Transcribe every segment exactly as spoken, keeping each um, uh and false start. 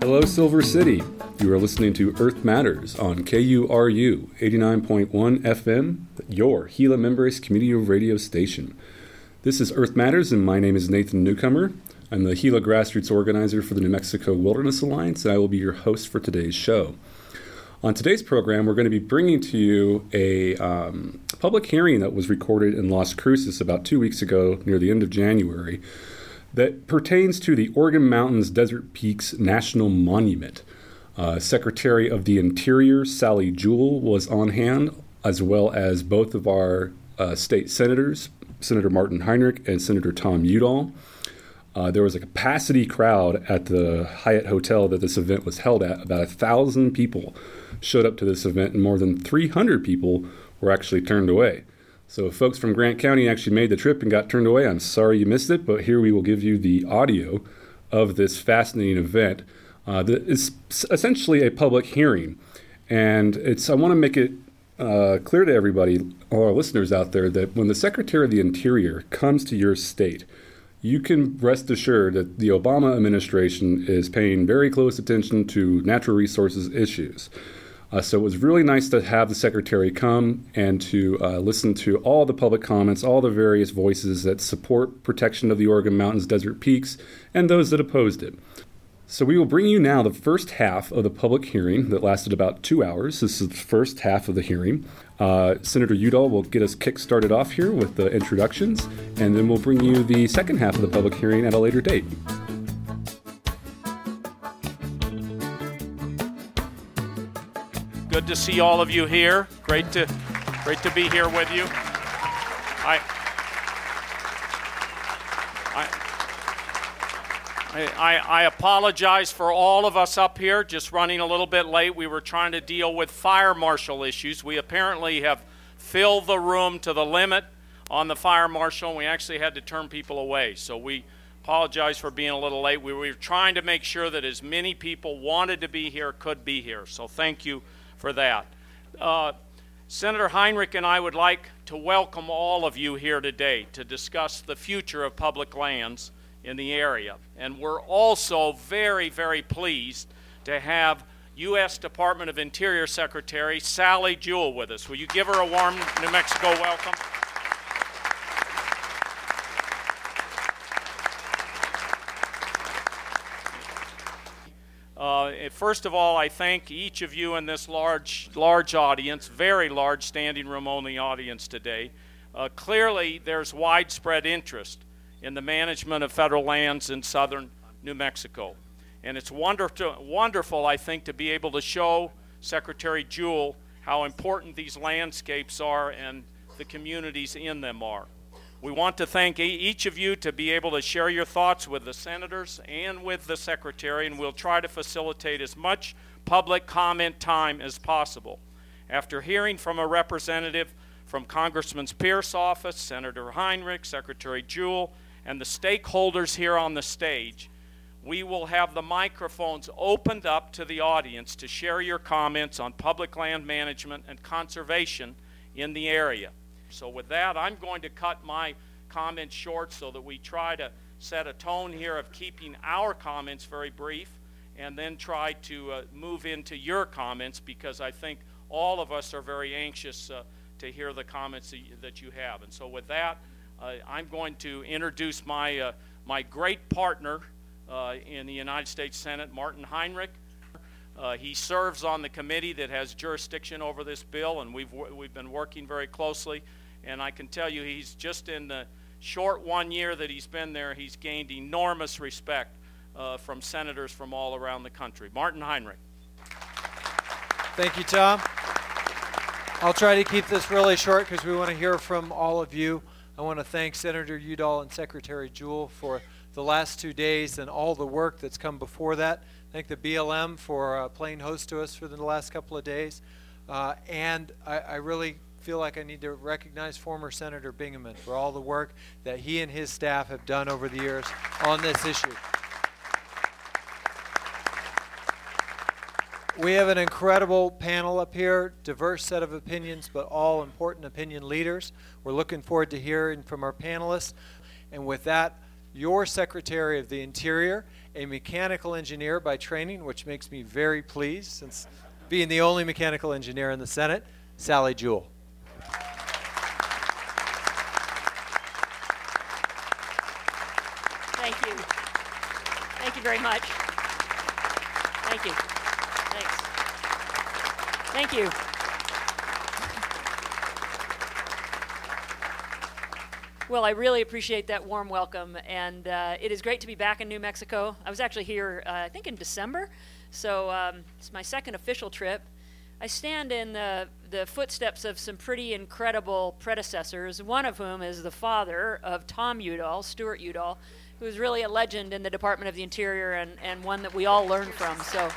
Hello, Silver City. You are listening to Earth Matters on K U R U eighty-nine point one F M, your Gila Members community radio station. This is Earth Matters, and my name is Nathan Newcomer. I'm the Gila grassroots organizer for the New Mexico Wilderness Alliance, and I will be your host for today's show. On today's program, we're going to be bringing to you a um, public hearing that was recorded in Las Cruces about two weeks ago, near the end of January, that pertains to the Organ Mountains Desert Peaks National Monument. Uh, Secretary of the Interior, Sally Jewell, was on hand, as well as both of our uh, state senators, Senator Martin Heinrich and Senator Tom Udall. Uh, there was a capacity crowd at the Hyatt Hotel that this event was held at. About a thousand people showed up to this event, and more than three hundred people were actually turned away. So if folks from Grant County actually made the trip and got turned away, I'm sorry you missed it, but here we will give you the audio of this fascinating event. Uh, it's essentially a public hearing, and it's I want to make it uh, clear to everybody, all our listeners out there, that when the Secretary of the Interior comes to your state, you can rest assured that the Obama administration is paying very close attention to natural resources issues. Uh, so it was really nice to have the Secretary come and to uh, listen to all the public comments, all the various voices that support protection of the Organ Mountains Desert Peaks and those that opposed it. So we will bring you now the first half of the public hearing that lasted about two hours. This is the first half of the hearing. Uh, Senator Udall will get us kick-started off here with the introductions, and then we'll bring you the second half of the public hearing at a later date. Good to see all of you here. Great to, great to be here with you. I, I, I, I apologize for all of us up here, just running a little bit late. We were trying to deal with fire marshal issues. We apparently have filled the room to the limit on the fire marshal, and we actually had to turn people away. So we apologize for being a little late. We were trying to make sure that as many people wanted to be here could be here. So thank you for that. Uh, Senator Heinrich and I would like to welcome all of you here today to discuss the future of public lands in the area. And we're also very, very pleased to have U S Department of Interior Secretary Sally Jewell with us. Will you give her a warm New Mexico welcome? Uh, first of all, I thank each of you in this large, large audience, very large standing room only audience today. Uh, clearly, there's widespread interest in the management of federal lands in southern New Mexico. And it's wonderful, wonderful, I think, to be able to show Secretary Jewell how important these landscapes are and the communities in them are. We want to thank each of you to be able to share your thoughts with the senators and with the Secretary, and we'll try to facilitate as much public comment time as possible. After hearing from a representative from Congressman Pierce's office, Senator Heinrich, Secretary Jewell, and the stakeholders here on the stage, we will have the microphones opened up to the audience to share your comments on public land management and conservation in the area. So with that, I'm going to cut my comments short so that we try to set a tone here of keeping our comments very brief and then try to uh, move into your comments, because I think all of us are very anxious uh, to hear the comments that you, that you have. And so with that, uh, I'm going to introduce my, uh, my great partner uh, in the United States Senate, Martin Heinrich. Uh, he serves on the committee that has jurisdiction over this bill, and we've we've been working very closely. And I can tell you, he's just in the short one year that he's been there, he's gained enormous respect uh, from senators from all around the country. Martin Heinrich. Thank you, Tom. I'll try to keep this really short because we want to hear from all of you. I want to thank Senator Udall and Secretary Jewell for the last two days and all the work that's come before that. Thank the B L M for uh, playing host to us for the last couple of days. Uh, and I, I really feel like I need to recognize former Senator Bingaman for all the work that he and his staff have done over the years on this issue. We have an incredible panel up here, diverse set of opinions, but all important opinion leaders. We're looking forward to hearing from our panelists. And with that, your Secretary of the Interior, a mechanical engineer by training, which makes me very pleased since being the only mechanical engineer in the Senate, Sally Jewell. Thank you. Thank you very much. Thank you. Thanks. Thank you. Well, I really appreciate that warm welcome, and uh, it is great to be back in New Mexico. I was actually here, uh, I think, in December, so um, it's my second official trip. I stand in the, the footsteps of some pretty incredible predecessors, one of whom is the father of Tom Udall, Stuart Udall, who's really a legend in the Department of the Interior and, and one that we all learn from. So.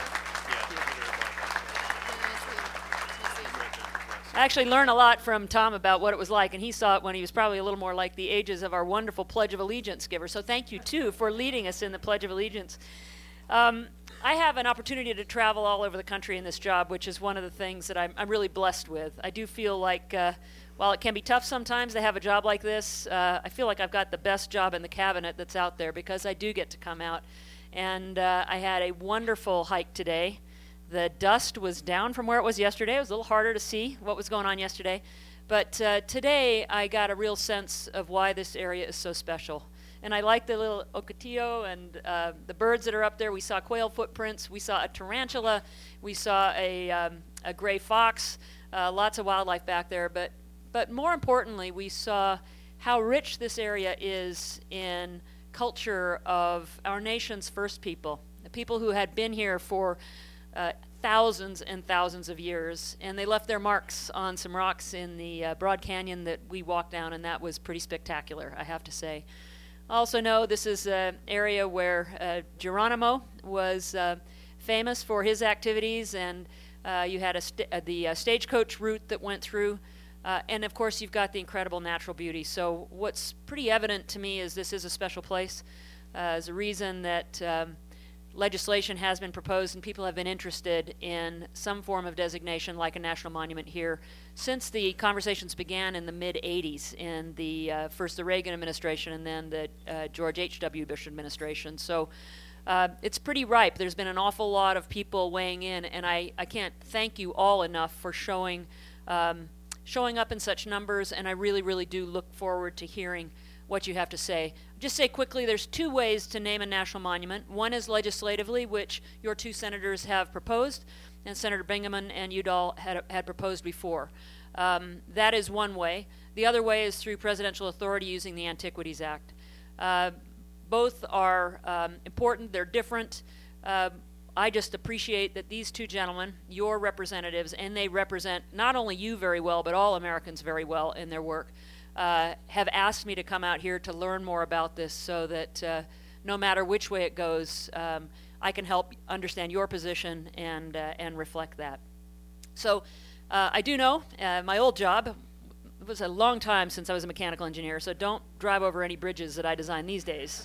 I actually learned a lot from Tom about what it was like, and he saw it when he was probably a little more like the ages of our wonderful Pledge of Allegiance giver. So thank you, too, for leading us in the Pledge of Allegiance. Um, I have an opportunity to travel all over the country in this job, which is one of the things that I'm, I'm really blessed with. I do feel like, uh, while it can be tough sometimes to have a job like this, uh, I feel like I've got the best job in the cabinet that's out there because I do get to come out. And uh, I had a wonderful hike today. The dust was down from where it was yesterday. It was a little harder to see what was going on yesterday. But uh, today I got a real sense of why this area is so special. And I like the little ocotillo and uh, the birds that are up there. We saw quail footprints. We saw a tarantula. We saw a, um, a gray fox. Uh, lots of wildlife back there. But, but more importantly, we saw how rich this area is in culture of our nation's first people, the people who had been here for Uh, thousands and thousands of years, and they left their marks on some rocks in the uh, Broad Canyon that we walked down, and that was pretty spectacular, I have to say. I also know this is an area where uh, Geronimo was uh, famous for his activities, and uh, you had a st- uh, the uh, stagecoach route that went through, uh, and of course you've got the incredible natural beauty. So what's pretty evident to me is this is a special place. Uh, there's a reason that um, legislation has been proposed and people have been interested in some form of designation like a national monument here since the conversations began in the mid eighties in the uh, first the Reagan administration and then the uh, George H W Bush administration. So uh, it's pretty ripe. There's been an awful lot of people weighing in, and I, I can't thank you all enough for showing um, showing up in such numbers, and I really, really do look forward to hearing what you have to say. Just say quickly, there's two ways to name a national monument. One is legislatively, which your two senators have proposed, and Senator Bingaman and Udall had, had proposed before. Um, that is one way. The other way is through presidential authority using the Antiquities Act. Uh, both are um, important. They're different. Uh, I just appreciate that these two gentlemen, your representatives, and they represent not only you very well, but all Americans very well in their work, Uh, have asked me to come out here to learn more about this so that uh, no matter which way it goes, um, I can help understand your position and, uh, and reflect that. So uh, I do know uh, my old job, it was a long time since I was a mechanical engineer, so don't drive over any bridges that I design these days.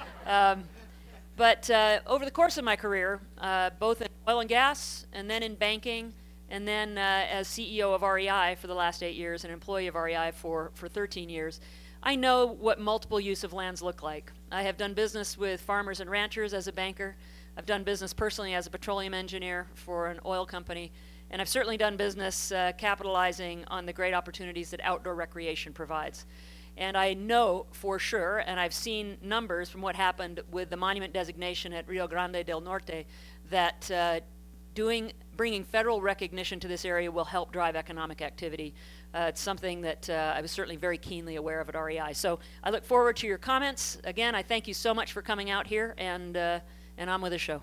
um, but uh, over the course of my career, uh, both in oil and gas and then in banking, and then uh, as C E O of R E I for the last eight years, an employee of R E I for, for thirteen years, I know what multiple use of lands look like. I have done business with farmers and ranchers as a banker. I've done business personally as a petroleum engineer for an oil company. And I've certainly done business uh, capitalizing on the great opportunities that outdoor recreation provides. And I know for sure, and I've seen numbers from what happened with the monument designation at Rio Grande del Norte, that uh, doing bringing federal recognition to this area will help drive economic activity. Uh, it's something that uh, I was certainly very keenly aware of at R E I. So I look forward to your comments. Again, I thank you so much for coming out here, and uh, and on with the show.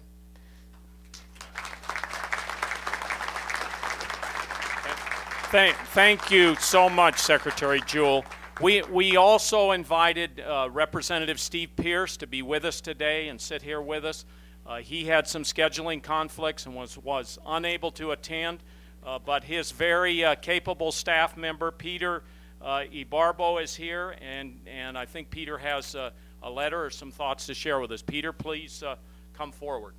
Thank, thank you so much, Secretary Jewell. We, we also invited uh, Representative Steve Pearce to be with us today and sit here with us. Uh, he had some scheduling conflicts and was, was unable to attend, uh, but his very uh, capable staff member, Peter uh, Ibarbo, is here, and, and I think Peter has uh, a letter or some thoughts to share with us. Peter, please uh, come forward.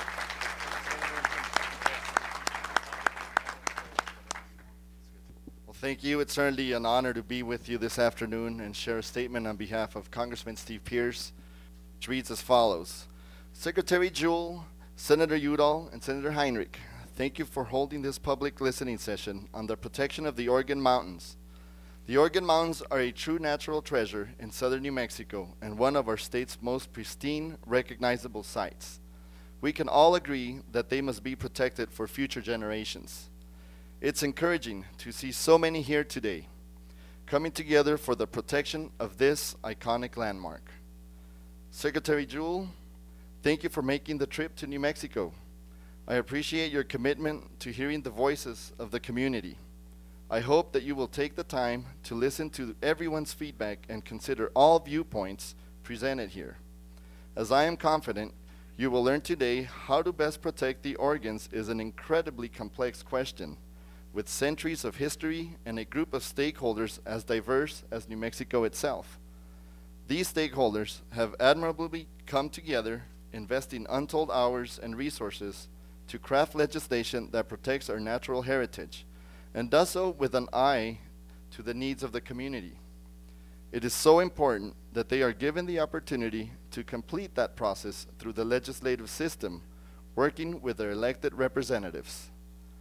Well, Thank you. It's certainly an honor to be with you this afternoon and share a statement on behalf of Congressman Steve Pearce, which reads as follows. Secretary Jewell, Senator Udall, and Senator Heinrich, thank you for holding this public listening session on the protection of the Organ Mountains. The Organ Mountains are a true natural treasure in southern New Mexico and one of our state's most pristine, recognizable sites. We can all agree that they must be protected for future generations. It's encouraging to see so many here today, coming together for the protection of this iconic landmark. Secretary Jewell, thank you for making the trip to New Mexico. I appreciate your commitment to hearing the voices of the community. I hope that you will take the time to listen to everyone's feedback and consider all viewpoints presented here. As I am confident you will learn today, how to best protect the organs is an incredibly complex question, with centuries of history and a group of stakeholders as diverse as New Mexico itself. These stakeholders have admirably come together, investing untold hours and resources to craft legislation that protects our natural heritage, and does so with an eye to the needs of the community. It is so important that they are given the opportunity to complete that process through the legislative system, working with their elected representatives.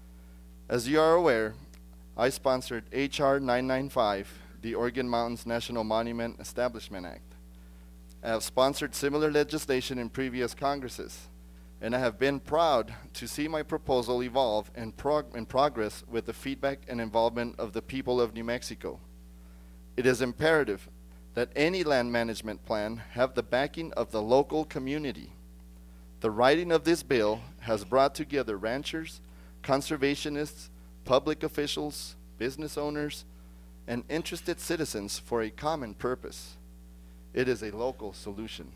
As you are aware, I sponsored H R nine ninety-five, the Organ Mountains National Monument Establishment Act. I have sponsored similar legislation in previous Congresses, and I have been proud to see my proposal evolve and prog- in progress with the feedback and involvement of the people of New Mexico. It is imperative that any land management plan have the backing of the local community. The writing of this bill has brought together ranchers, conservationists, public officials, business owners, and interested citizens for a common purpose. It is a local solution.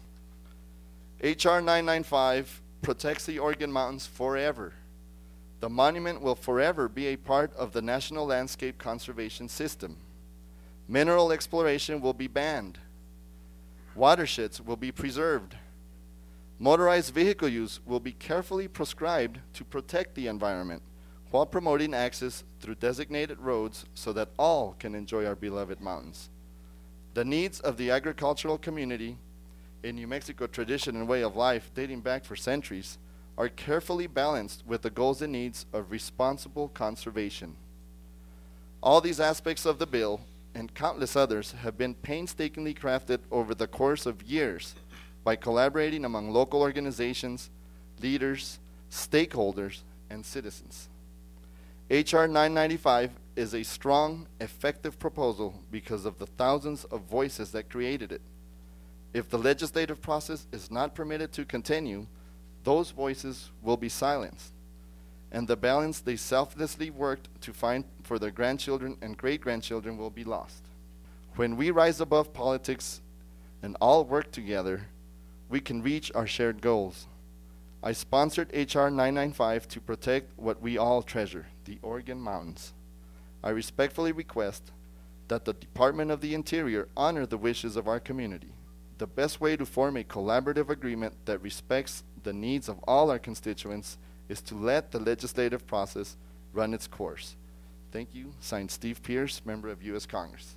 H R nine ninety-five protects the Organ Mountains forever. The monument will forever be a part of the National Landscape Conservation System. Mineral exploration will be banned. Watersheds will be preserved. Motorized vehicle use will be carefully prescribed to protect the environment while promoting access through designated roads so that all can enjoy our beloved mountains. The needs of the agricultural community, a New Mexico tradition and way of life dating back for centuries, are carefully balanced with the goals and needs of responsible conservation. All these aspects of the bill and countless others have been painstakingly crafted over the course of years by collaborating among local organizations, leaders, stakeholders, and citizens. H R nine ninety-five is a strong, effective proposal because of the thousands of voices that created it. If the legislative process is not permitted to continue, those voices will be silenced, and the balance they selflessly worked to find for their grandchildren and great-grandchildren will be lost. When we rise above politics and all work together, we can reach our shared goals. I sponsored H R nine ninety-five to protect what we all treasure, the Organ Mountains. I respectfully request that the Department of the Interior honor the wishes of our community. The best way to form a collaborative agreement that respects the needs of all our constituents is to let the legislative process run its course. Thank you. Signed, Steve Pearce, member of U S Congress.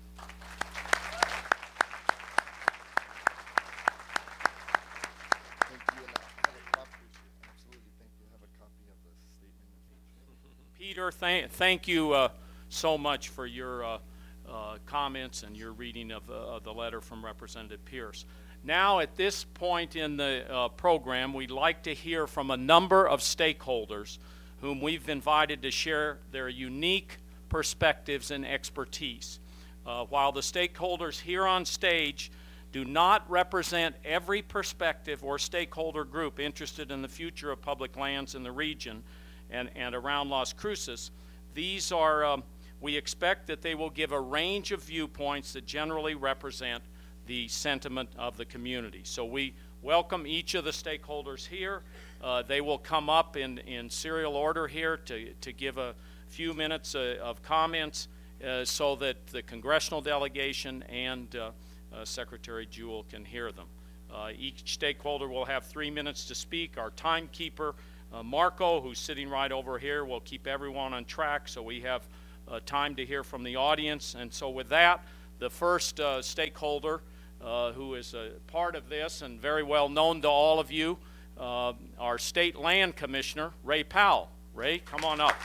Peter, thank, thank you uh, so much for your uh, uh, comments and your reading of, uh, of the letter from Representative Pearce. Now, at this point in the uh, program, we'd like to hear from a number of stakeholders whom we've invited to share their unique perspectives and expertise. Uh, while the stakeholders here on stage do not represent every perspective or stakeholder group interested in the future of public lands in the region and, and around Las Cruces, these are, um, we expect that they will give a range of viewpoints that generally represent the sentiment of the community. So we welcome each of the stakeholders here. Uh, they will come up in, in serial order here to, to give a few minutes uh, of comments uh, so that the congressional delegation and uh, uh, Secretary Jewell can hear them. Uh, each stakeholder will have three minutes to speak. Our timekeeper, uh, Marco, who's sitting right over here, will keep everyone on track, so we have uh, time to hear from the audience. And so with that, the first uh, stakeholder uh, who is a part of this and very well known to all of you, uh, our State Land Commissioner, Ray Powell. Ray, come on up.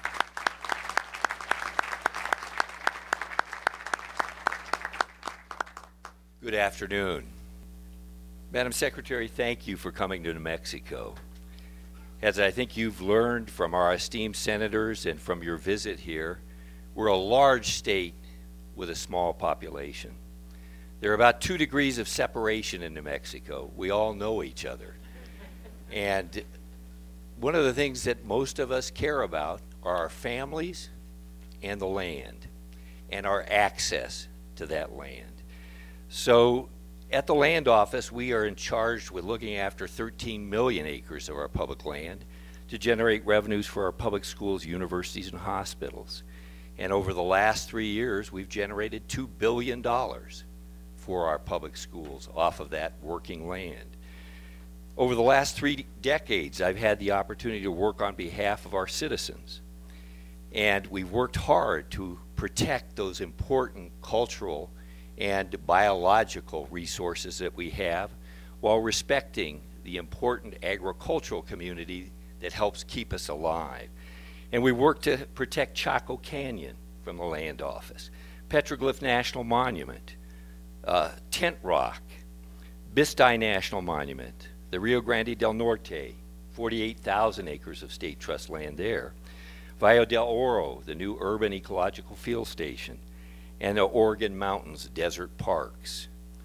Good afternoon. Madam Secretary, thank you for coming to New Mexico. As I think you've learned from our esteemed senators and from your visit here, we're a large state with a small population. There are about two degrees of separation in New Mexico. We all know each other. And one of the things that most of us care about are our families and the land and our access to that land. So at the land office, we are in charge with looking after thirteen million acres of our public land to generate revenues for our public schools, universities, and hospitals. And over the last three years, we've generated two billion dollars for our public schools off of that working land. Over the last three decades, I've had the opportunity to work on behalf of our citizens. And we've worked hard to protect those important cultural and biological resources that we have while respecting the important agricultural community that helps keep us alive. And we work to protect Chaco Canyon from the land office, Petroglyph National Monument, uh, Tent Rock, Bisti National Monument, the Rio Grande del Norte, forty-eight thousand acres of state trust land there, Valle del Oro, the new urban ecological field station, and the Oregon Mountains Desert Parks.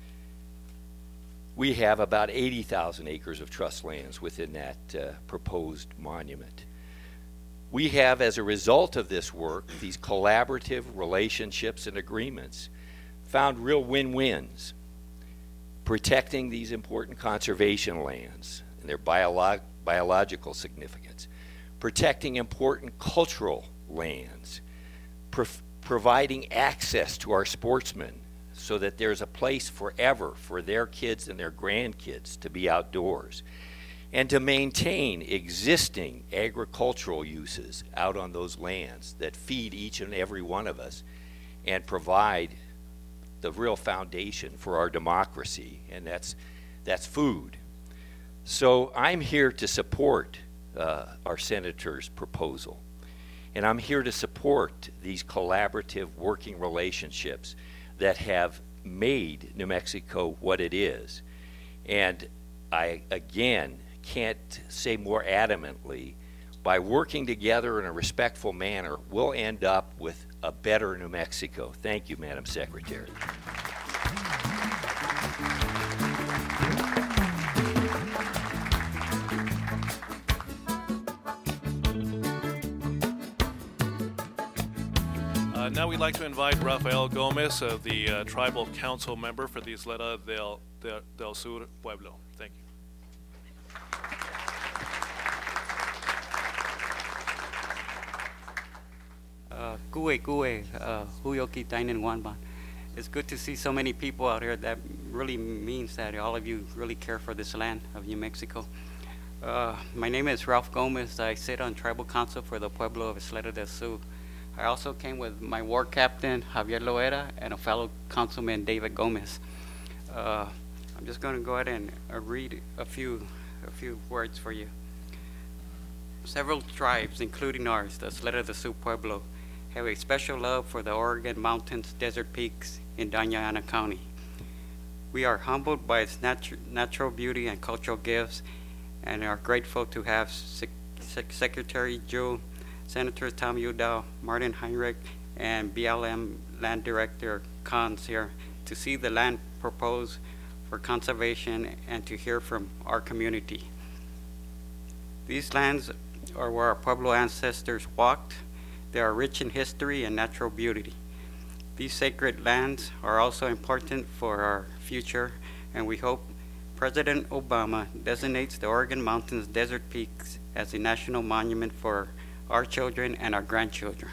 We have about eighty thousand acres of trust lands within that uh, proposed monument. We have, as a result of this work, these collaborative relationships and agreements, found real win-wins, protecting these important conservation lands and their biolo- biological significance, protecting important cultural lands, prof- providing access to our sportsmen so that there's a place forever for their kids and their grandkids to be outdoors, and to maintain existing agricultural uses out on those lands that feed each and every one of us and provide the real foundation for our democracy, and that's that's food. So I'm here to support uh, our senator's proposal. And I'm here to support these collaborative working relationships that have made New Mexico what it is. And I, again, can't say more adamantly, by working together in a respectful manner, we'll end up with a better New Mexico. Thank you, Madam Secretary. Uh, now we'd like to invite Rafael Gomez, uh, the uh, Tribal Council member for the Isleta del, del, del Sur Pueblo. Thank you. Uh, Kuwe Kuwe, uh, Huyoki Tainen Wanban. It's good to see so many people out here. That really means that all of you really care for this land of New Mexico. Uh, my name is Ralph Gomez. I sit on Tribal Council for the Pueblo of Isleta del Sur. I also came with my war captain, Javier Loera, and a fellow councilman, David Gomez. Uh, I'm just going to go ahead and uh, read a few, a few words for you. Several tribes, including ours, the Isleta del Sur Pueblo, have a special love for the Oregon Mountains Desert Peaks in Doña Ana County. We are humbled by its natu- natural beauty and cultural gifts, and are grateful to have Sec- Sec- Secretary Jewell, Senators Tom Udall, Martin Heinrich, and B L M Land Director Cons here to see the land proposed for conservation and to hear from our community. These lands are where our Pueblo ancestors walked. They are rich in history and natural beauty. These sacred lands are also important for our future, and we hope President Obama designates the Oregon Mountains Desert Peaks as a national monument for our children and our grandchildren.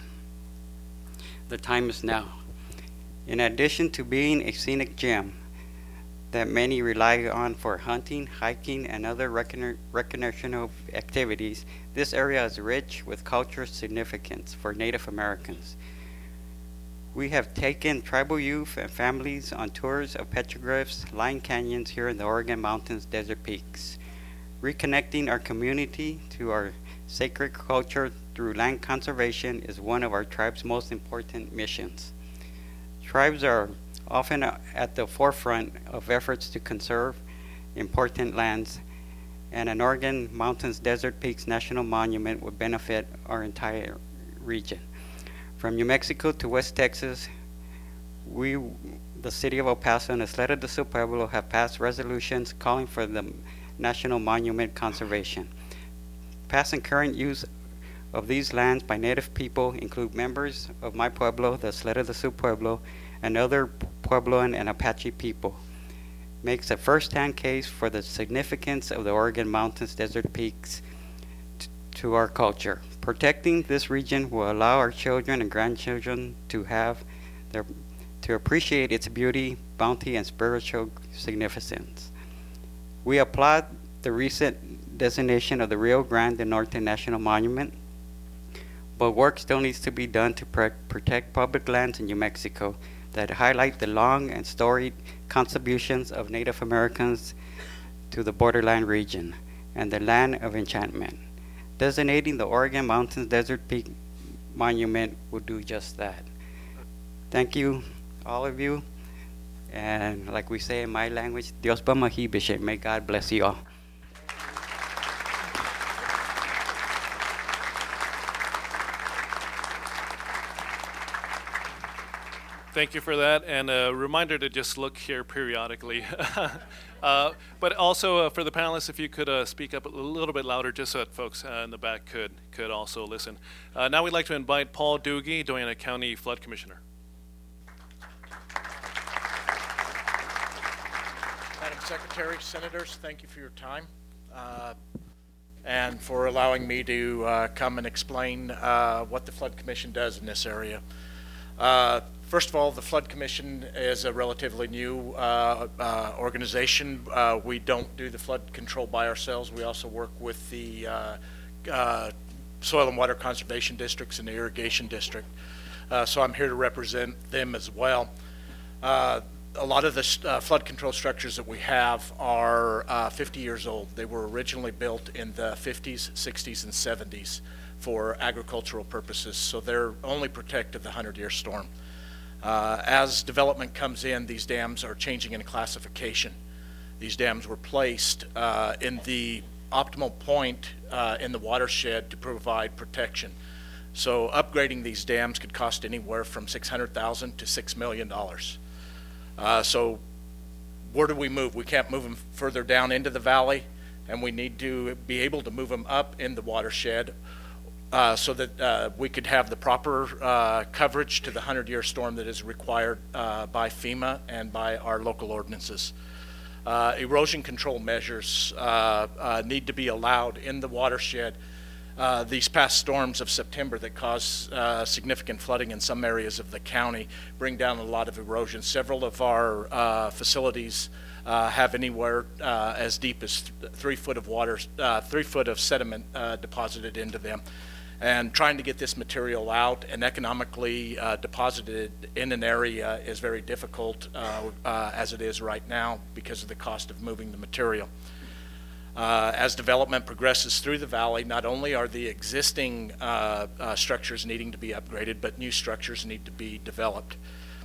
The time is now. In addition to being a scenic gem, that many rely on for hunting, hiking, and other recogni- recreational activities, this area is rich with cultural significance for Native Americans. We have taken tribal youth and families on tours of petroglyphs, lined canyons here in the Oregon Mountains Desert Peaks, reconnecting our community to our sacred culture through land conservation is one of our tribe's most important missions. Tribes are often at the forefront of efforts to conserve important lands, and an Oregon Mountains Desert Peaks National Monument would benefit our entire region. From New Mexico to West Texas, we, the City of El Paso and Isleta de Su Pueblo, have passed resolutions calling for the National Monument conservation. Past and current use of these lands by Native people include members of my pueblo, the Isleta de Su Pueblo, and other Puebloan and Apache people. Makes a first-hand case for the significance of the Oregon Mountains Desert Peaks t- to our culture. Protecting this region will allow our children and grandchildren to have their to appreciate its beauty, bounty, and spiritual significance. We applaud the recent designation of the Rio Grande del Norte National Monument, but work still needs to be done to pre- protect public lands in New Mexico that highlight the long and storied contributions of Native Americans to the borderland region and the land of enchantment. Designating the Oregon Mountains Desert Peak Monument will do just that. Thank you, all of you. And like we say in my language, Dios b'mahibishe. May God bless you all. Thank you for that, and a reminder to just look here periodically. uh, but also uh, for the panelists, if you could uh, speak up a little bit louder, just so that folks uh, in the back could could also listen. Uh, now we'd like to invite Paul Doogie, Doñana County Flood Commissioner. Madam Secretary, Senators, thank you for your time uh, and for allowing me to uh, come and explain uh, what the Flood Commission does in this area. Uh, First of all, the Flood Commission is a relatively new uh, uh, organization. Uh, we don't do the flood control by ourselves. We also work with the uh, uh, Soil and Water Conservation Districts and the Irrigation District. Uh, so I'm here to represent them as well. Uh, a lot of the uh, flood control structures that we have are uh, fifty years old. They were originally built in the fifties, sixties, and seventies for agricultural purposes, so they're only protected the hundred-year storm. Uh, as development comes in, these dams are changing in classification. These dams were placed uh, in the optimal point uh, in the watershed to provide protection. So upgrading these dams could cost anywhere from six hundred thousand dollars to six million dollars. Uh, so where do we move? We can't move them further down into the valley, and we need to be able to move them up in the watershed Uh, so that uh, we could have the proper uh, coverage to the hundred-year storm that is required uh, by FEMA and by our local ordinances. Uh, erosion control measures uh, uh, need to be allowed in the watershed. Uh, these past storms of September that caused uh, significant flooding in some areas of the county bring down a lot of erosion. Several of our uh, facilities uh, have anywhere uh, as deep as th- three foot of water, uh, three foot of sediment uh, deposited into them. And trying to get this material out and economically uh, deposited in an area is very difficult uh, uh, as it is right now because of the cost of moving the material. Uh, as development progresses through the valley, not only are the existing uh, uh, structures needing to be upgraded, but new structures need to be developed.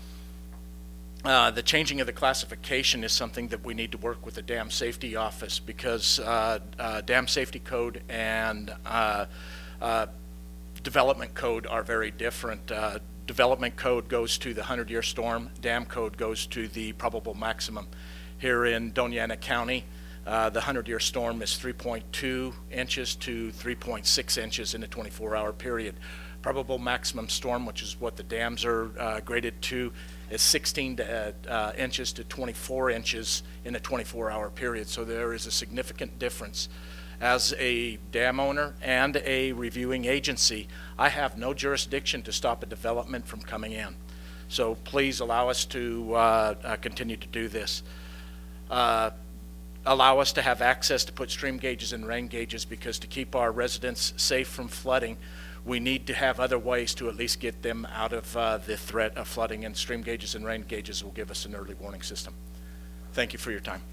Uh, the changing of the classification is something that we need to work with the Dam Safety Office because uh, uh, Dam Safety Code and uh, uh, Development Code are very different. Uh, development Code goes to the hundred-year storm. Dam Code goes to the probable maximum. Here in Doñana County, uh, the hundred-year storm is three point two inches to three point six inches in a twenty-four hour period. Probable maximum storm, which is what the dams are uh, graded to, is sixteen to, uh, inches to twenty-four inches in a twenty-four hour period. So there is a significant difference. As a dam owner and a reviewing agency, I have no jurisdiction to stop a development from coming in. So please allow us to uh, uh, continue to do this. uh, allow us to have access to put stream gauges and rain gauges, because to keep our residents safe from flooding, we need to have other ways to at least get them out of uh, the threat of flooding, and stream gauges and rain gauges will give us an early warning system. Thank you for your time.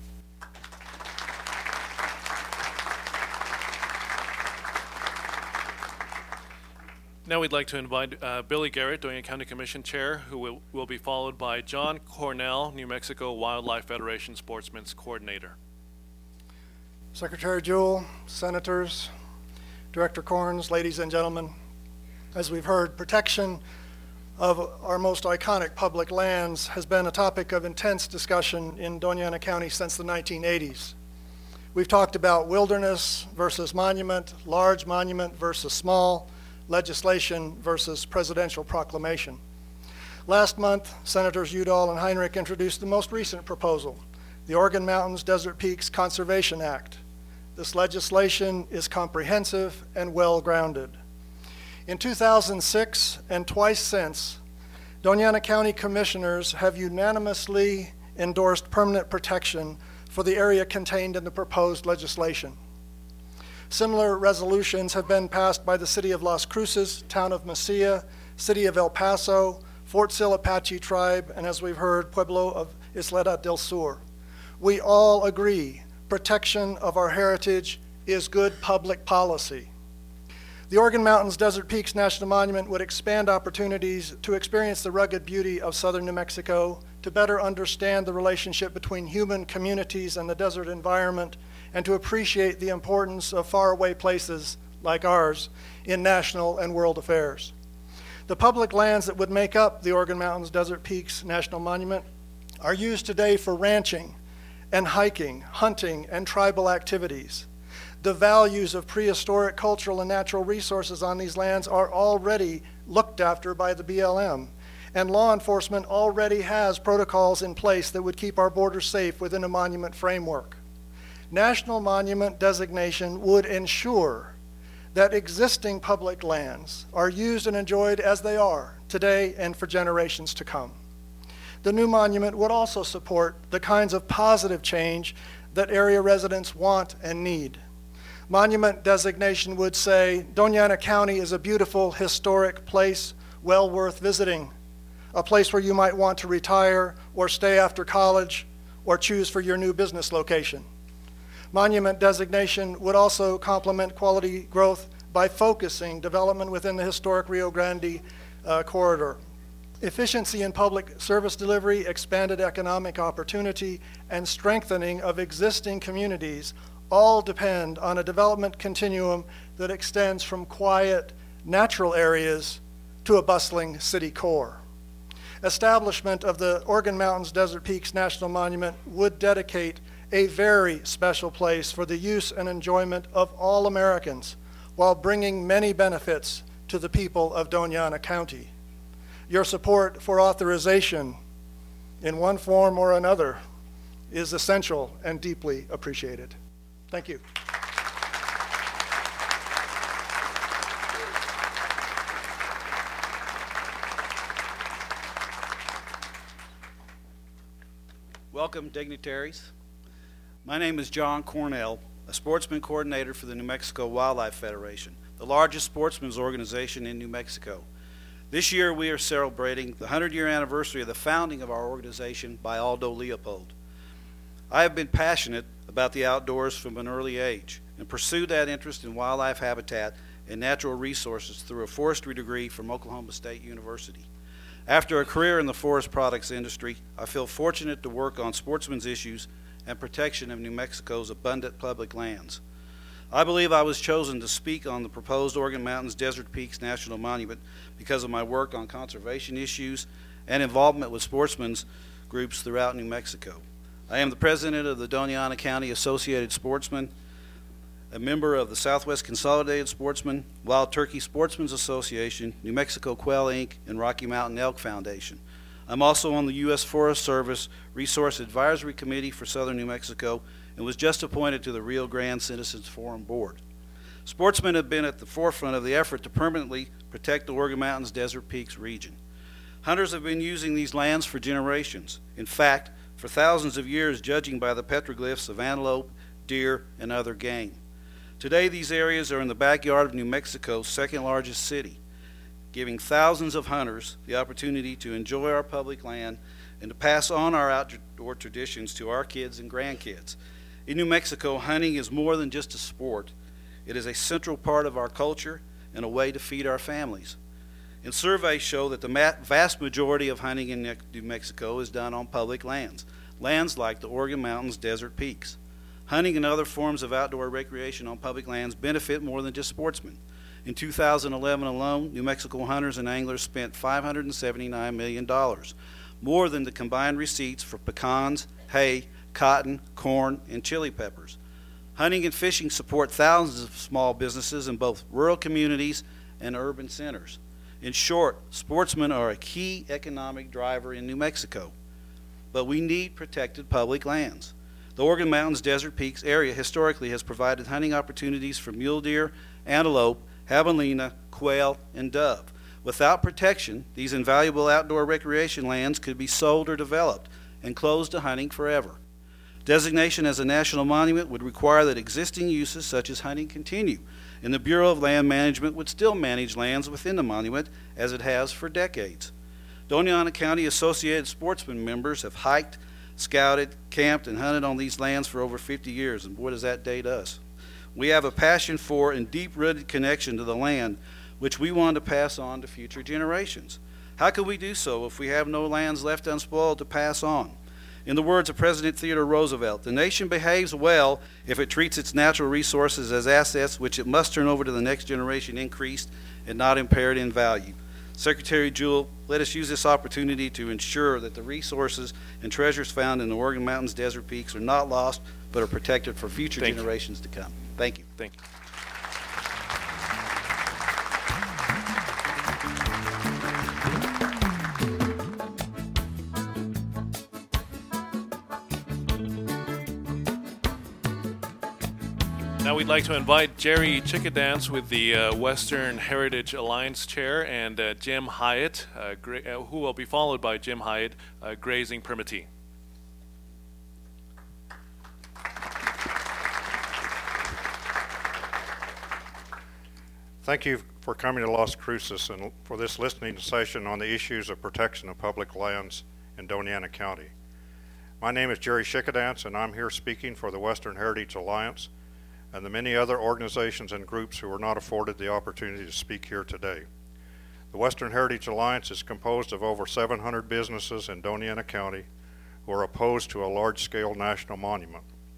Now we'd like to invite uh, Billy Garrett, Doña County Commission Chair, who will, will be followed by John Cornell, New Mexico Wildlife Federation Sportsmen's Coordinator. Secretary Jewell, Senators, Director Corns, ladies and gentlemen, as we've heard, protection of our most iconic public lands has been a topic of intense discussion in Doña Ana County since the nineteen eighties. We've talked about wilderness versus monument, large monument versus small, legislation versus presidential proclamation. Last month, Senators Udall and Heinrich introduced the most recent proposal, the Organ Mountains Desert Peaks Conservation Act. This legislation is comprehensive and well-grounded. In two thousand six and twice since, Doña Ana County commissioners have unanimously endorsed permanent protection for the area contained in the proposed legislation. Similar resolutions have been passed by the City of Las Cruces, Town of Mesilla, City of El Paso, Fort Sill Apache Tribe, and as we've heard, Pueblo of Isleta del Sur. We all agree protection of our heritage is good public policy. The Organ Mountains Desert Peaks National Monument would expand opportunities to experience the rugged beauty of southern New Mexico, to better understand the relationship between human communities and the desert environment, and to appreciate the importance of faraway places like ours in national and world affairs. The public lands that would make up the Organ Mountains Desert Peaks National Monument are used today for ranching and hiking, hunting, and tribal activities. The values of prehistoric cultural and natural resources on these lands are already looked after by the B L M, and law enforcement already has protocols in place that would keep our borders safe within a monument framework. National monument designation would ensure that existing public lands are used and enjoyed as they are today and for generations to come. The new monument would also support the kinds of positive change that area residents want and need. Monument designation would say, Doña Ana County is a beautiful historic place well worth visiting, a place where you might want to retire or stay after college or choose for your new business location. Monument designation would also complement quality growth by focusing development within the historic Rio Grande uh, corridor. Efficiency in public service delivery, expanded economic opportunity, and strengthening of existing communities all depend on a development continuum that extends from quiet, natural areas to a bustling city core. Establishment of the Organ Mountains Desert Peaks National Monument would dedicate a very special place for the use and enjoyment of all Americans, while bringing many benefits to the people of Doña Ana County. Your support for authorization in one form or another is essential and deeply appreciated. Thank you. Welcome, dignitaries. My name is John Cornell, a sportsman coordinator for the New Mexico Wildlife Federation, the largest sportsmen's organization in New Mexico. This year we are celebrating the hundred-year anniversary of the founding of our organization by Aldo Leopold. I have been passionate about the outdoors from an early age and pursued that interest in wildlife habitat and natural resources through a forestry degree from Oklahoma State University. After a career in the forest products industry, I feel fortunate to work on sportsmen's issues and protection of New Mexico's abundant public lands. I believe I was chosen to speak on the proposed Organ Mountains Desert Peaks National Monument because of my work on conservation issues and involvement with sportsmen's groups throughout New Mexico. I am the president of the Doña Ana County Associated Sportsmen, a member of the Southwest Consolidated Sportsmen, Wild Turkey Sportsmen's Association, New Mexico Quail Incorporated, and Rocky Mountain Elk Foundation. I'm also on the U S Forest Service Resource Advisory Committee for Southern New Mexico and was just appointed to the Rio Grande Citizens Forum Board. Sportsmen have been at the forefront of the effort to permanently protect the Organ Mountains Desert Peaks region. Hunters have been using these lands for generations. In fact, for thousands of years, judging by the petroglyphs of antelope, deer, and other game. Today, these areas are in the backyard of New Mexico's second largest city, giving thousands of hunters the opportunity to enjoy our public land and to pass on our outdoor traditions to our kids and grandkids. In New Mexico, hunting is more than just a sport. It is a central part of our culture and a way to feed our families. And surveys show that the vast majority of hunting in New Mexico is done on public lands, lands like the Oregon Mountains, Desert Peaks. Hunting and other forms of outdoor recreation on public lands benefit more than just sportsmen. In two thousand eleven alone, New Mexico hunters and anglers spent five hundred seventy-nine million dollars, more than the combined receipts for pecans, hay, cotton, corn, and chili peppers. Hunting and fishing support thousands of small businesses in both rural communities and urban centers. In short, sportsmen are a key economic driver in New Mexico, but we need protected public lands. The Oregon Mountains Desert Peaks area historically has provided hunting opportunities for mule deer, antelope, javelina, quail, and dove. Without protection, these invaluable outdoor recreation lands could be sold or developed and closed to hunting forever. Designation as a national monument would require that existing uses such as hunting continue, and the Bureau of Land Management would still manage lands within the monument as it has for decades. Doña Ana County Associated Sportsmen members have hiked, scouted, camped, and hunted on these lands for over fifty years, and boy does that date us. We have a passion for and deep-rooted connection to the land, which we want to pass on to future generations. How can we do so if we have no lands left unspoiled to pass on? In the words of President Theodore Roosevelt, the nation behaves well if it treats its natural resources as assets which it must turn over to the next generation increased and not impaired in value. Secretary Jewell, let us use this opportunity to ensure that the resources and treasures found in the Oregon Mountains Desert Peaks are not lost but are protected for future Thank generations you. to come. Thank you. Thank you. Now we'd like to invite Jerry Chickadance with the uh, Western Heritage Alliance Chair and uh, Jim Hyatt, uh, gra- uh, who will be followed by Jim Hyatt, uh, grazing permittee. Thank you for coming to Las Cruces and for this listening session on the issues of protection of public lands in Doña Ana County. My name is Jerry Chickadance, and I'm here speaking for the Western Heritage Alliance and the many other organizations and groups who were not afforded the opportunity to speak here today. The Western Heritage Alliance is composed of over seven hundred businesses in Doña Ana County who are opposed to a large-scale national monument.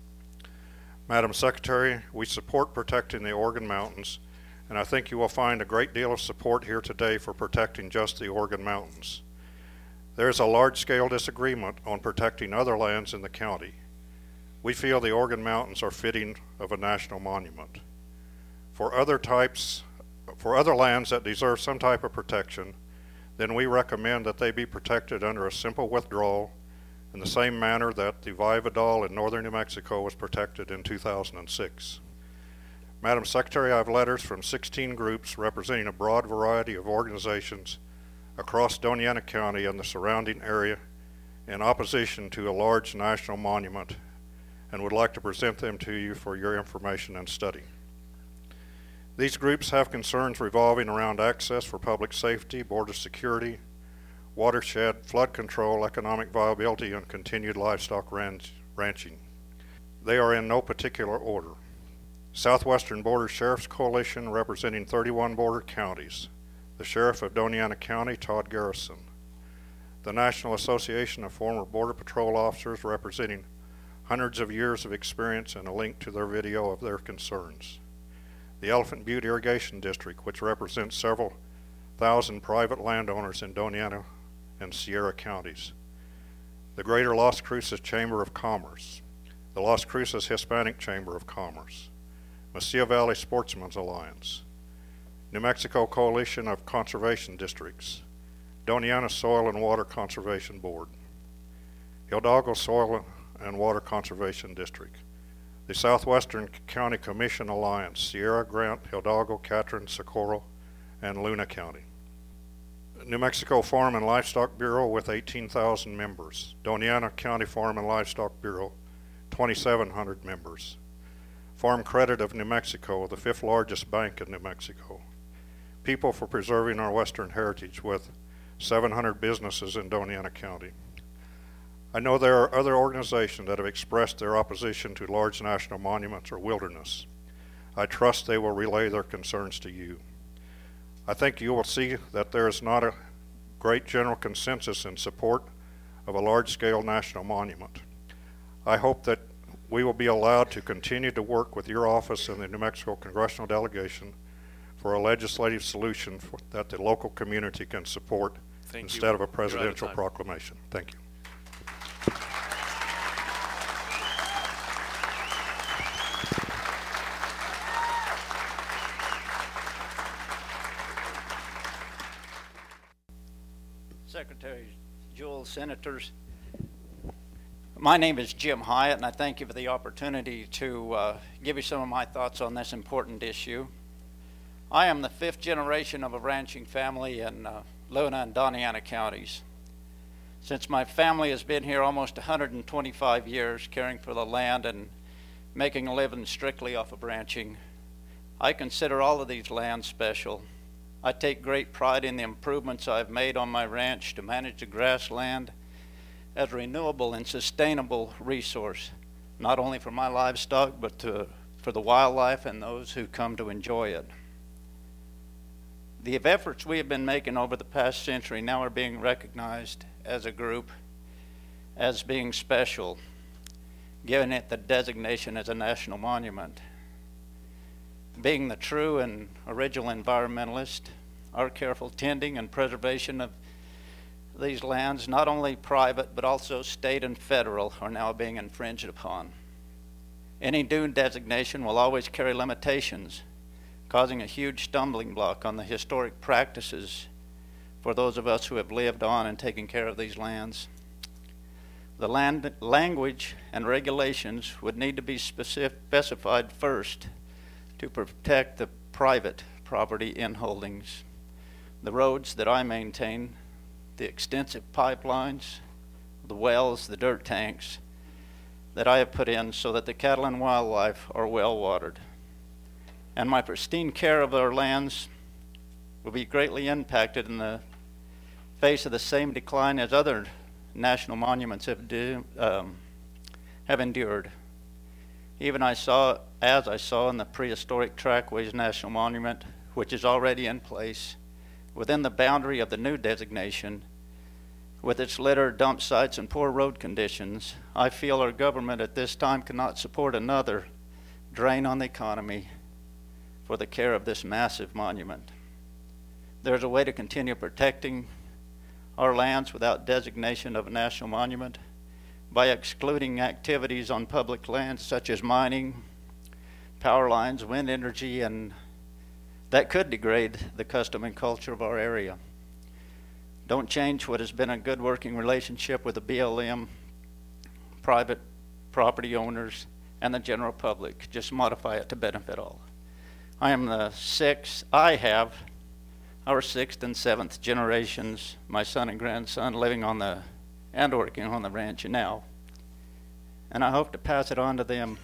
Madam Secretary, we support protecting the Oregon Mountains, and I think you will find a great deal of support here today for protecting just the Oregon Mountains. There is a large-scale disagreement on protecting other lands in the county. We feel the Oregon Mountains are fitting of a national monument. For other types, for other lands that deserve some type of protection, then we recommend that they be protected under a simple withdrawal in the same manner that the Vividal in northern New Mexico was protected in two thousand six. Madam Secretary, I have letters from sixteen groups representing a broad variety of organizations across Doña Ana County and the surrounding area in opposition to a large national monument, and would like to present them to you for your information and study. These groups have concerns revolving around access for public safety, border security, watershed, flood control, economic viability, and continued livestock ranch, ranching. They are in no particular order. Southwestern Border Sheriff's Coalition, representing thirty-one border counties. The Sheriff of Doña Ana County, Todd Garrison. The National Association of Former Border Patrol Officers, representing hundreds of years of experience and a link to their video of their concerns. The Elephant Butte Irrigation District, which represents several thousand private landowners in Doña Ana and Sierra counties. The Greater Las Cruces Chamber of Commerce. The Las Cruces Hispanic Chamber of Commerce. Mesilla Valley Sportsmen's Alliance. New Mexico Coalition of Conservation Districts. Doña Ana Soil and Water Conservation Board. Hidalgo Soil and Water Conservation District. The Southwestern County Commission Alliance, Sierra, Grant, Hidalgo, Catron, Socorro, and Luna County. New Mexico Farm and Livestock Bureau with eighteen thousand members. Doñana County Farm and Livestock Bureau, twenty-seven hundred members. Farm Credit of New Mexico, the fifth largest bank in New Mexico. People for Preserving Our Western Heritage with seven hundred businesses in Doñana County. I know there are other organizations that have expressed their opposition to large national monuments or wilderness. I trust they will relay their concerns to you. I think you will see that there is not a great general consensus in support of a large-scale national monument. I hope that we will be allowed to continue to work with your office and the New Mexico Congressional Delegation for a legislative solution for, that the local community can support Thank instead you. of a presidential You're out of time. proclamation. Thank you. Secretary Jewell, Senators. My name is Jim Hyatt, and I thank you for the opportunity to uh, give you some of my thoughts on this important issue. I am the fifth generation of a ranching family in uh, Luna and Doñana counties. Since my family has been here almost one hundred twenty-five years, caring for the land and making a living strictly off of ranching, I consider all of these lands special. I take great pride in the improvements I've made on my ranch to manage the grassland as a renewable and sustainable resource, not only for my livestock, but to, for the wildlife and those who come to enjoy it. The efforts we have been making over the past century now are being recognized as a group as being special, giving it the designation as a national monument. Being the true and original environmentalist, our careful tending and preservation of these lands, not only private but also state and federal, are now being infringed upon. Any new designation will always carry limitations, causing a huge stumbling block on the historic practices for those of us who have lived on and taken care of these lands. The land language and regulations would need to be specific, specified first to protect the private property in holdings, the roads that I maintain, the extensive pipelines, the wells, the dirt tanks that I have put in so that the cattle and wildlife are well watered. And my pristine care of our lands will be greatly impacted in the face of the same decline as other national monuments have, do, um, have endured. Even I saw, as I saw in the prehistoric Trackways National Monument, which is already in place within the boundary of the new designation, with its litter, dump sites, and poor road conditions, I feel our government at this time cannot support another drain on the economy for the care of this massive monument. There's a way to continue protecting our lands without designation of a national monument by excluding activities on public lands such as mining, power lines, wind energy, and that could degrade the custom and culture of our area. Don't change what has been a good working relationship with the B L M, private property owners, and the general public. Just modify it to benefit all. I am the sixth, I have our sixth and seventh generations, my son and grandson, living on the, and working on the ranch now. And I hope to pass it on to them,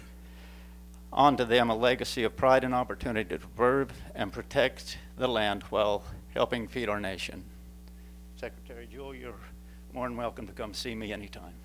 on to them a legacy of pride and opportunity to preserve and protect the land while helping feed our nation. Secretary Jewell, you're more than welcome to come see me anytime.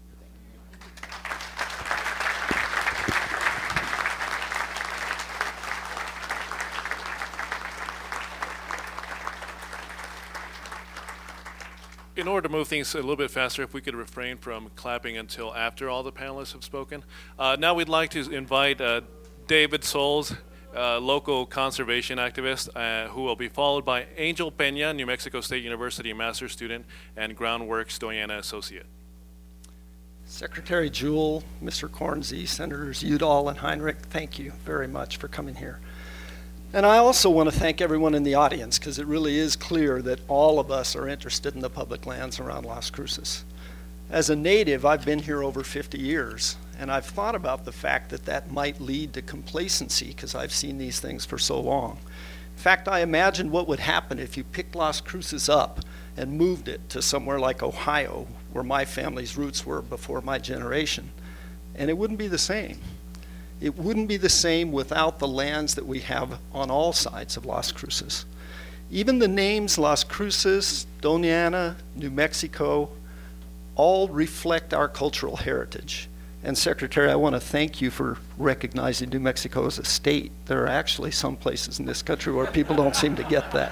In order to move things a little bit faster, if we could refrain from clapping until after all the panelists have spoken. Uh, now we'd like to invite uh, David Souls, uh, local conservation activist, uh, who will be followed by Angel Peña, New Mexico State University master's student, and Groundworks Doñana associate. Secretary Jewell, Mister Cornsey, Senators Udall and Heinrich, thank you very much for coming here. And I also want to thank everyone in the audience, because it really is clear that all of us are interested in the public lands around Las Cruces. As a native, I've been here over fifty years, and I've thought about the fact that that might lead to complacency, because I've seen these things for so long. In fact, I imagined what would happen if you picked Las Cruces up and moved it to somewhere like Ohio, where my family's roots were before my generation. And it wouldn't be the same. It wouldn't be the same without the lands that we have on all sides of Las Cruces. Even the names Las Cruces, Doña Ana, New Mexico, all reflect our cultural heritage. And Secretary, I want to thank you for recognizing New Mexico as a state. There are actually some places in this country where people don't seem to get that.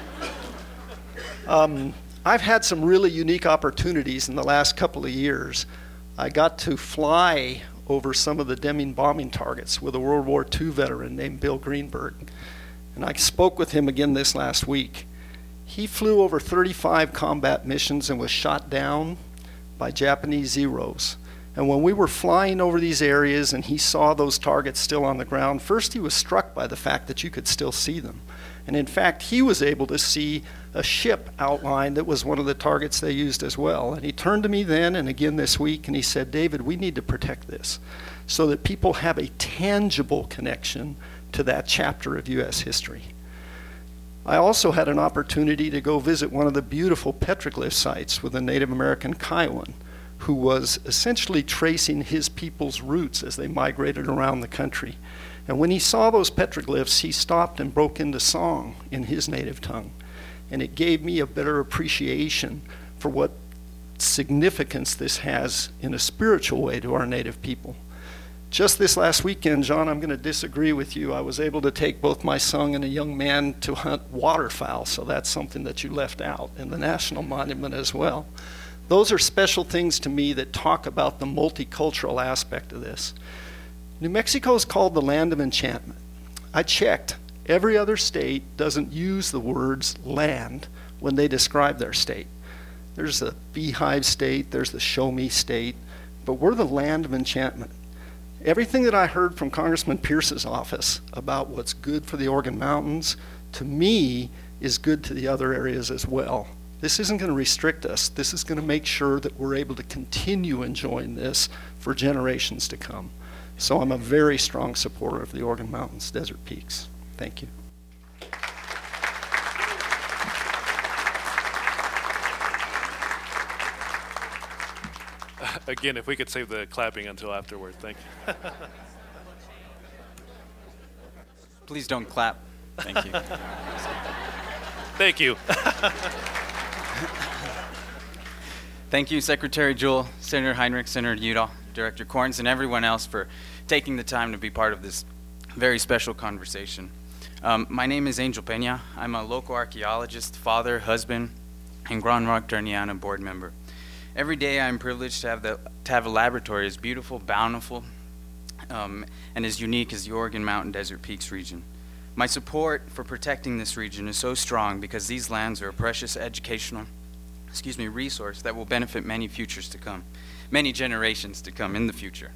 Um, I've had some really unique opportunities in the last couple of years. I got to fly over some of the Deming bombing targets with a World War Two veteran named Bill Greenberg. And I spoke with him again this last week. He flew over thirty-five combat missions and was shot down by Japanese Zeros. And when we were flying over these areas and he saw those targets still on the ground, first he was struck by the fact that you could still see them. And in fact, he was able to see a ship outline that was one of the targets they used as well. And he turned to me then and again this week and he said, David, we need to protect this so that people have a tangible connection to that chapter of U S history. I also had an opportunity to go visit one of the beautiful petroglyph sites with a Native American Kiowan, who was essentially tracing his people's roots as they migrated around the country. And when he saw those petroglyphs, he stopped and broke into song in his native tongue. And it gave me a better appreciation for what significance this has in a spiritual way to our native people. Just this last weekend, John, I'm going to disagree with you. I was able to take both my son and a young man to hunt waterfowl, so that's something that you left out in the National Monument as well. Those are special things to me that talk about the multicultural aspect of this. New Mexico is called the land of enchantment. I checked. Every other state doesn't use the words land when they describe their state. There's the beehive state, there's the show me state, but we're the land of enchantment. Everything that I heard from Congressman Pierce's office about what's good for the Organ Mountains, to me, is good to the other areas as well. This isn't going to restrict us. This is going to make sure that we're able to continue enjoying this for generations to come. So I'm a very strong supporter of the Organ Mountains Desert Peaks. Thank you. Again, if we could save the clapping until afterward, thank you. Please don't clap. Thank you. Thank you. Thank you, Secretary Jewell, Senator Heinrich, Senator Udall, Director Corns, and everyone else for taking the time to be part of this very special conversation. Um, my name is Angel Peña. I'm a local archaeologist, father, husband, and Grand Rock Doña Ana board member. Every day I'm privileged to have, the, to have a laboratory as beautiful, bountiful, um, and as unique as the Organ Mountain Desert Peaks region. My support for protecting this region is so strong because these lands are a precious educational excuse me, resource that will benefit many futures to come, many generations to come in the future.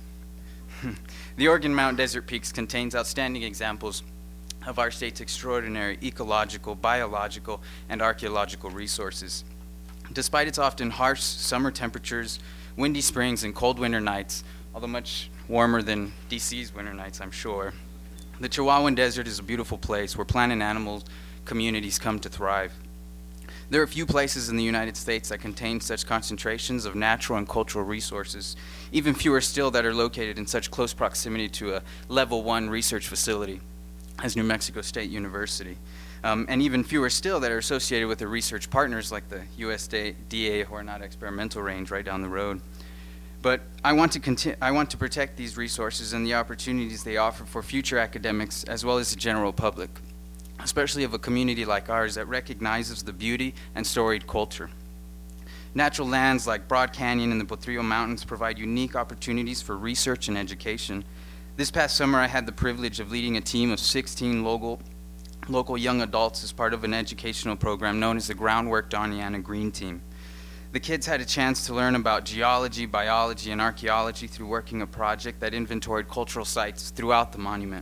The Organ Mountain Desert Peaks contains outstanding examples of our state's extraordinary ecological, biological, and archaeological resources. Despite its often harsh summer temperatures, windy springs, and cold winter nights, although much warmer than D C's winter nights, I'm sure, the Chihuahuan Desert is a beautiful place where plant and animal communities come to thrive. There are few places in the United States that contain such concentrations of natural and cultural resources, even fewer still that are located in such close proximity to a level one research facility as New Mexico State University. Um, and even fewer still that are associated with the research partners like the U S D A Jornada Experimental Range right down the road. But I want to conti- I want to protect these resources and the opportunities they offer for future academics as well as the general public, especially of a community like ours that recognizes the beauty and storied culture. Natural lands like Broad Canyon and the Potrillo Mountains provide unique opportunities for research and education. This past summer, I had the privilege of leading a team of sixteen local, local young adults as part of an educational program known as the Groundwork Doña Ana Green Team. The kids had a chance to learn about geology, biology, and archaeology through working a project that inventoried cultural sites throughout the monument,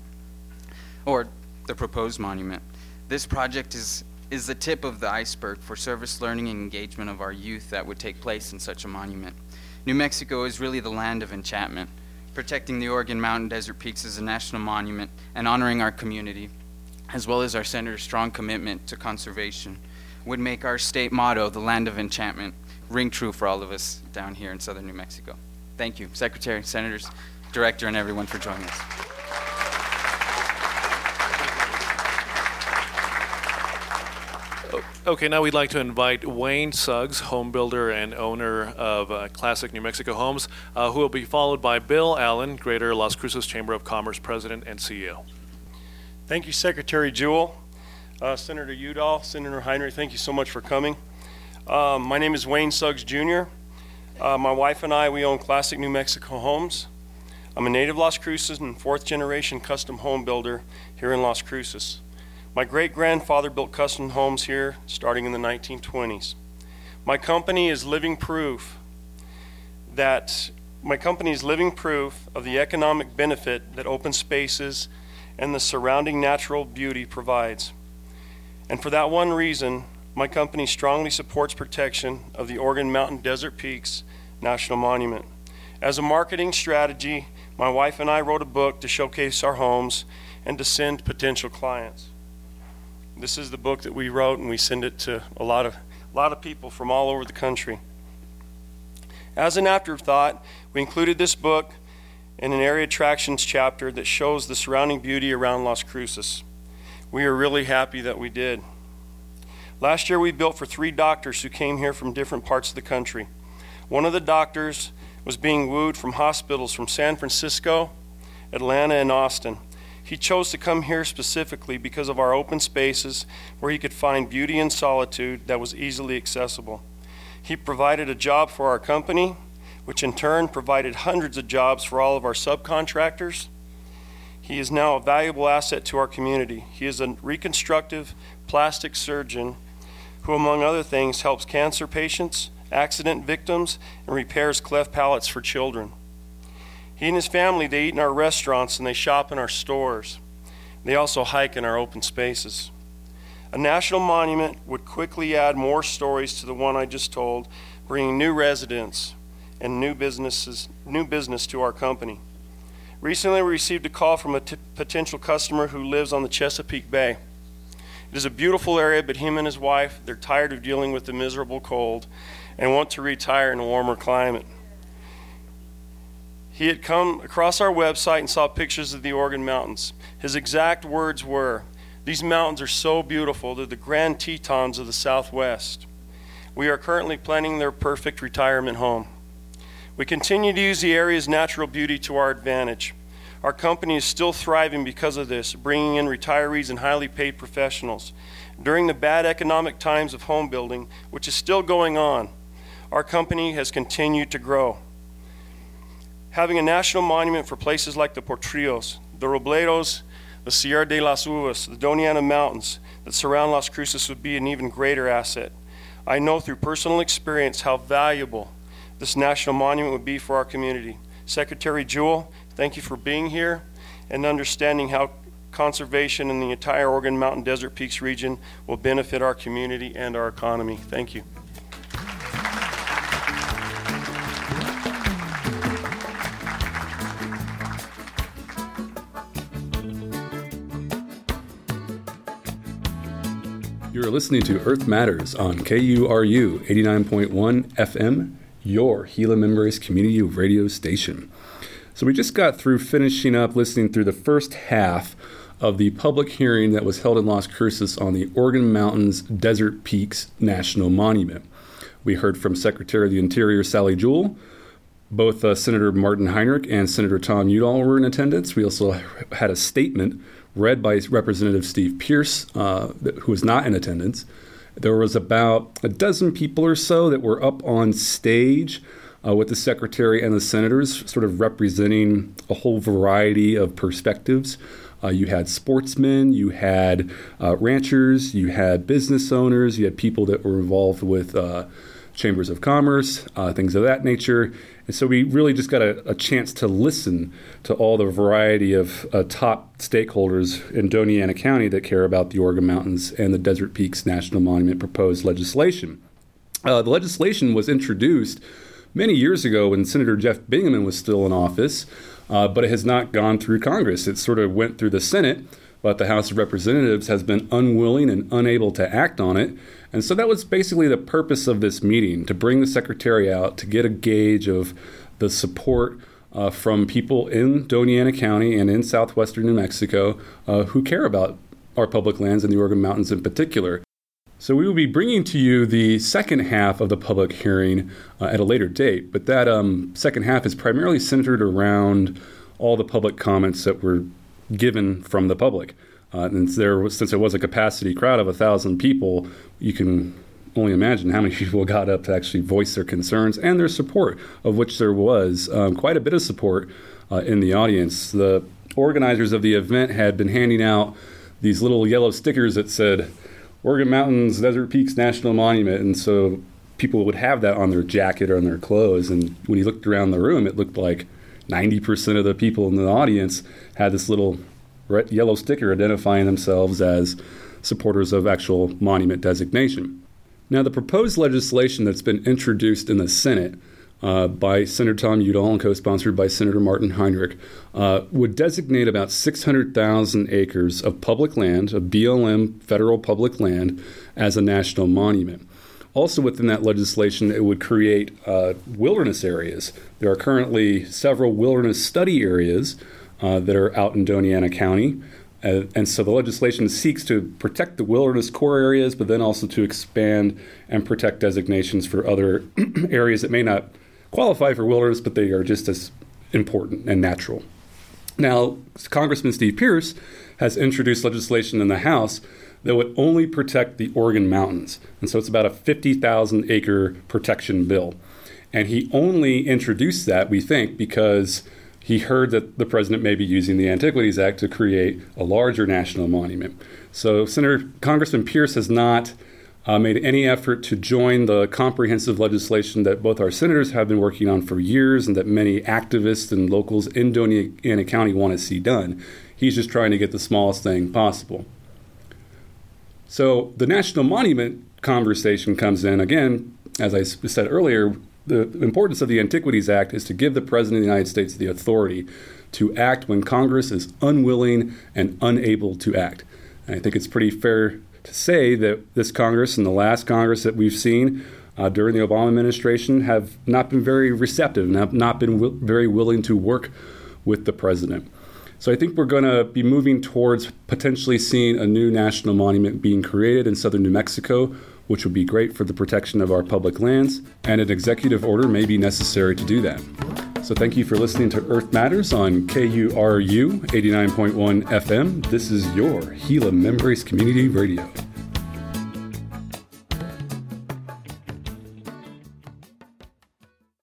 or the proposed monument. This project is, is the tip of the iceberg for service learning and engagement of our youth that would take place in such a monument. New Mexico is really the land of enchantment. Protecting the Organ Mountain Desert Peaks as a national monument and honoring our community, as well as our Senator's strong commitment to conservation, would make our state motto, the land of enchantment, ring true for all of us down here in southern New Mexico. Thank you, Secretary, Senators, Director, and everyone for joining us. Okay, now we'd like to invite Wayne Suggs, home builder and owner of uh, Classic New Mexico Homes, uh, who will be followed by Bill Allen, Greater Las Cruces Chamber of Commerce President and C E O. Thank you, Secretary Jewell. Uh, Senator Udall, Senator Heinrich, thank you so much for coming. Um, my name is Wayne Suggs, Junior Uh, my wife and I, we own Classic New Mexico Homes. I'm a native Las Cruces and fourth generation custom home builder here in Las Cruces. My great-grandfather built custom homes here starting in the nineteen twenties. My company is living proof that my company is living proof of the economic benefit that open spaces and the surrounding natural beauty provides. And for that one reason, my company strongly supports protection of the Organ Mountain Desert Peaks National Monument. As a marketing strategy, my wife and I wrote a book to showcase our homes and to send potential clients. This is the book that we wrote, and we send it to a lot of a lot of people from all over the country. As an afterthought, we included this book in an area attractions chapter that shows the surrounding beauty around Las Cruces. We are really happy that we did. Last year we built for three doctors who came here from different parts of the country. One of the doctors was being wooed from hospitals from San Francisco, Atlanta, and Austin. He chose to come here specifically because of our open spaces where he could find beauty and solitude that was easily accessible. He provided a job for our company, which in turn provided hundreds of jobs for all of our subcontractors. He is now a valuable asset to our community. He is a reconstructive plastic surgeon who, among other things, helps cancer patients, accident victims, and repairs cleft palates for children. He and his family, they eat in our restaurants and they shop in our stores. They also hike in our open spaces. A national monument would quickly add more stories to the one I just told, bringing new residents and new businesses, new business to our company. Recently, we received a call from a t- potential customer who lives on the Chesapeake Bay. It is a beautiful area, but him and his wife, they're tired of dealing with the miserable cold and want to retire in a warmer climate. He had come across our website and saw pictures of the Organ Mountains. His exact words were, "These mountains are so beautiful. They're the Grand Tetons of the Southwest." We are currently planning their perfect retirement home. We continue to use the area's natural beauty to our advantage. Our company is still thriving because of this, bringing in retirees and highly paid professionals. During the bad economic times of home building, which is still going on, our company has continued to grow. Having a national monument for places like the Potrillos, the Robledos, the Sierra de las Uvas, the Doniana Mountains that surround Las Cruces would be an even greater asset. I know through personal experience how valuable this national monument would be for our community. Secretary Jewell, thank you for being here and understanding how conservation in the entire Organ Mountain Desert Peaks region will benefit our community and our economy. Thank you. You're listening to Earth Matters on K U R U eighty-nine point one F M, your Gila Members community radio station. So we just got through finishing up listening through the first half of the public hearing that was held in Las Cruces on the Organ Mountains Desert Peaks National Monument. We heard from Secretary of the Interior Sally Jewell. Both uh, Senator Martin Heinrich and Senator Tom Udall were in attendance. We also had a statement read by Representative Steve Pierce, uh, who was not in attendance. There was about a dozen people or so that were up on stage uh, with the Secretary and the Senators, sort of representing a whole variety of perspectives. Uh, you had sportsmen, you had uh, ranchers, you had business owners, you had people that were involved with uh, chambers of commerce, uh, things of that nature. And so we really just got a, a chance to listen to all the variety of uh, top stakeholders in Doniana County that care about the Organ Mountains and the Desert Peaks National Monument proposed legislation. Uh, the legislation was introduced many years ago when Senator Jeff Bingaman was still in office, uh, but it has not gone through Congress. It sort of went through the Senate, but the House of Representatives has been unwilling and unable to act on it. And so that was basically the purpose of this meeting, to bring the Secretary out to get a gauge of the support uh, from people in Doña Ana County and in southwestern New Mexico uh, who care about our public lands and the Organ Mountains in particular. So we will be bringing to you the second half of the public hearing uh, at a later date, but that um, second half is primarily centered around all the public comments that were given from the public. Uh, and there was, since there was a capacity crowd of a thousand people, you can only imagine how many people got up to actually voice their concerns and their support, of which there was um, quite a bit of support uh, in the audience. The organizers of the event had been handing out these little yellow stickers that said, Organ Mountains Desert Peaks National Monument, and so people would have that on their jacket or on their clothes. And when you looked around the room, it looked like ninety percent of the people in the audience had this little red, yellow sticker identifying themselves as supporters of actual monument designation. Now, the proposed legislation that's been introduced in the Senate uh, by Senator Tom Udall and co-sponsored by Senator Martin Heinrich uh, would designate about six hundred thousand acres of public land, of B L M federal public land, as a national monument. Also within that legislation, it would create uh, wilderness areas. There are currently several wilderness study areas uh, that are out in Doña Ana County. Uh, and so the legislation seeks to protect the wilderness core areas, but then also to expand and protect designations for other areas that may not qualify for wilderness, but they are just as important and natural. Now, Congressman Steve Pearce has introduced legislation in the House that would only protect the Organ Mountains. And so it's about a fifty thousand acre protection bill. And he only introduced that, we think, because he heard that the president may be using the Antiquities Act to create a larger national monument. So Senator Congressman Pearce has not uh, made any effort to join the comprehensive legislation that both our senators have been working on for years and that many activists and locals in Doña Ana County want to see done. He's just trying to get the smallest thing possible. So the national monument conversation comes in, again, as I said earlier, the importance of the Antiquities Act is to give the President of the United States the authority to act when Congress is unwilling and unable to act. And I think it's pretty fair to say that this Congress and the last Congress that we've seen uh, during the Obama administration have not been very receptive and have not been w- very willing to work with the President. So I think we're going to be moving towards potentially seeing a new national monument being created in southern New Mexico, which would be great for the protection of our public lands, and an executive order may be necessary to do that. So thank you for listening to Earth Matters on K U R U eighty-nine point one F M. This is your Gila Members Community Radio.